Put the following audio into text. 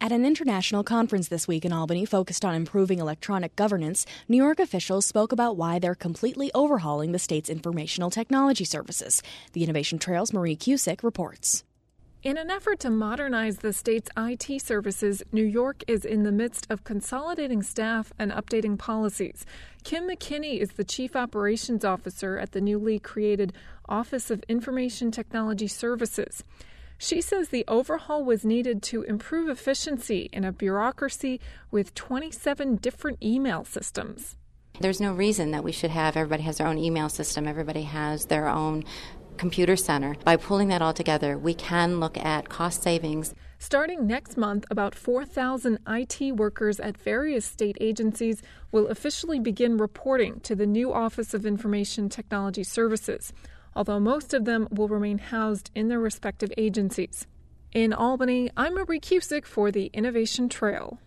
At an international conference this week in Albany focused on improving electronic governance, New York officials spoke about why they're completely overhauling the state's informational technology services. The Innovation Trail's Marie Cusick reports. In an effort to modernize the state's IT services, New York is in the midst of consolidating staff and updating policies. Kim McKinney is the Chief Operations Officer at the newly created Office of Information Technology Services. She says the overhaul was needed to improve efficiency in a bureaucracy with 27 different email systems. There's no reason that we should have everybody has their own email system, everybody has their own computer center. By pulling that all together, we can look at cost savings. Starting next month, about 4,000 IT workers at various state agencies will officially begin reporting to the new Office of Information Technology Services, although most of them will remain housed in their respective agencies. In Albany, I'm Marie Cusick for the Innovation Trail.